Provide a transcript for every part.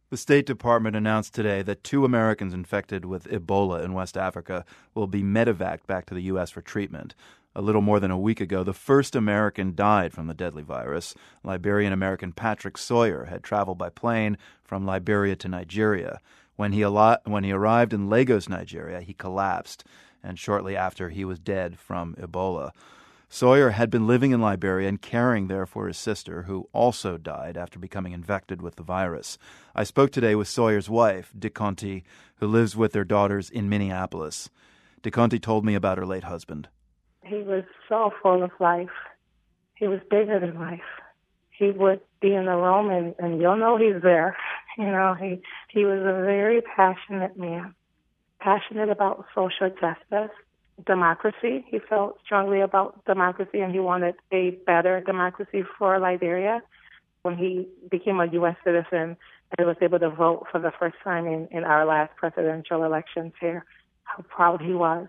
The State Department announced today that 2 Americans infected with Ebola in West Africa will be medevaced back to the U.S. for treatment. A little more than a week ago, the first American died from the deadly virus. Liberian-American Patrick Sawyer had traveled by plane from Liberia to Nigeria. When he arrived in Lagos, Nigeria, he collapsed, and shortly after he was dead from Ebola. Sawyer had been living in Liberia and caring there for his sister, who also died after becoming infected with the virus. I spoke today with Sawyer's wife, DeConte, who lives with their daughters in Minneapolis. DeConte told me about her late husband. He was so full of life. He was bigger than life. He would be in the room, and you'll know he's there. You know, he was a very passionate man, passionate about social justice, democracy. He felt strongly about democracy, and he wanted a better democracy for Liberia. When he became a U.S. citizen and was able to vote for the first time in our last presidential elections here, how proud he was,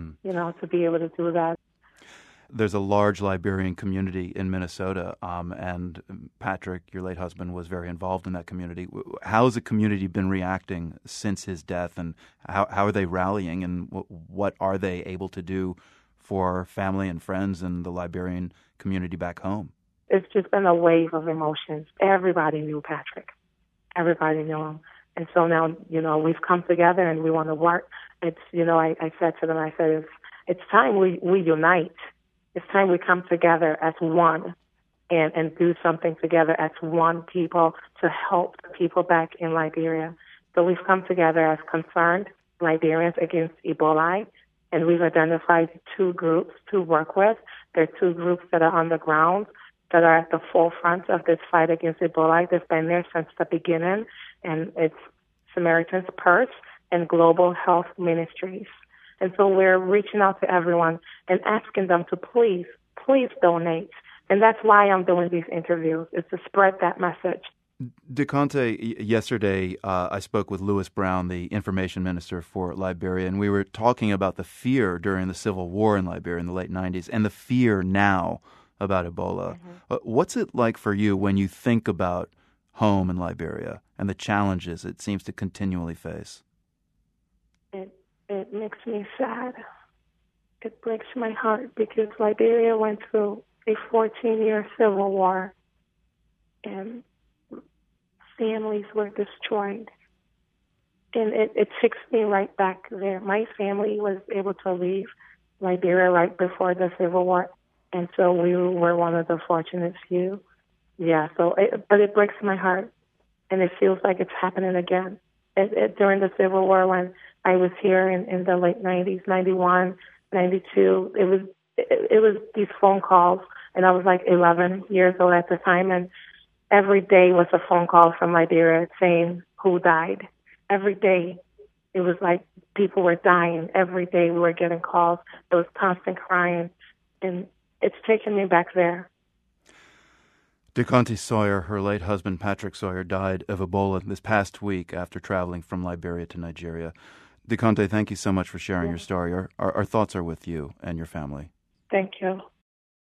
to be able to do that. There's a large Liberian community in Minnesota, and Patrick, your late husband, was very involved in that community. How has the community been reacting since his death, and how are they rallying, and what are they able to do for family and friends and the Liberian community back home? It's just been a wave of emotions. Everybody knew Patrick. Everybody knew him. And so now, we've come together and we want to work. It's, I said to them, it's time we unite. It's time we come together as one and do something together as one people to help the people back in Liberia. So we've come together as concerned Liberians against Ebola, and we've identified 2 groups to work with. There are 2 groups that are on the ground that are at the forefront of this fight against Ebola. They've been there since the beginning, and it's Samaritan's Purse and Global Health Ministries. And so we're reaching out to everyone and asking them to please donate. And that's why I'm doing these interviews, is to spread that message. DeConte, yesterday I spoke with Louis Brown, the information minister for Liberia, and we were talking about the fear during the Civil War in Liberia in the late 90s and the fear now about Ebola. Mm-hmm. What's it like for you when you think about home in Liberia and the challenges it seems to continually face? It makes me sad. It breaks my heart because Liberia went through a 14-year civil war and families were destroyed. And it takes me right back there. My family was able to leave Liberia right before the civil war, and so we were one of the fortunate few. Yeah, but it breaks my heart, and it feels like it's happening again. During the Civil War, when I was here in the late 90s, 91, 92, it was these phone calls, and I was like 11 years old at the time, and every day was a phone call from Liberia saying who died. Every day, it was like people were dying. Every day we were getting calls. There was constant crying, and it's taken me back there. DeConte Sawyer, her late husband Patrick Sawyer, died of Ebola this past week after traveling from Liberia to Nigeria. DeConte, thank you so much for sharing your story. Our thoughts are with you and your family. Thank you.